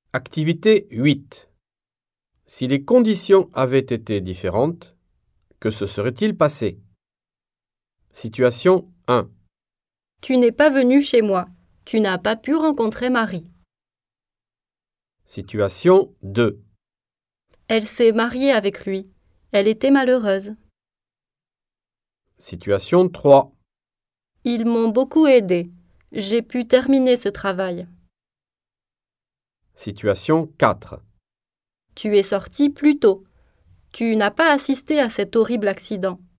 Activité 8. Si les conditions avaient été différentes, que se serait-il passé? Situation 1. Tu n'es pas venu chez moi. Tu n'as pas pu rencontrer Marie. Situation 2. Elle s'est mariée avec lui. Elle était malheureuse. Situation 3. Ils m'ont beaucoup aidé. J'ai pu terminer ce travail. Situation 4. Tu es sorti plus tôt. Tu n'as pas assisté à cet horrible accident.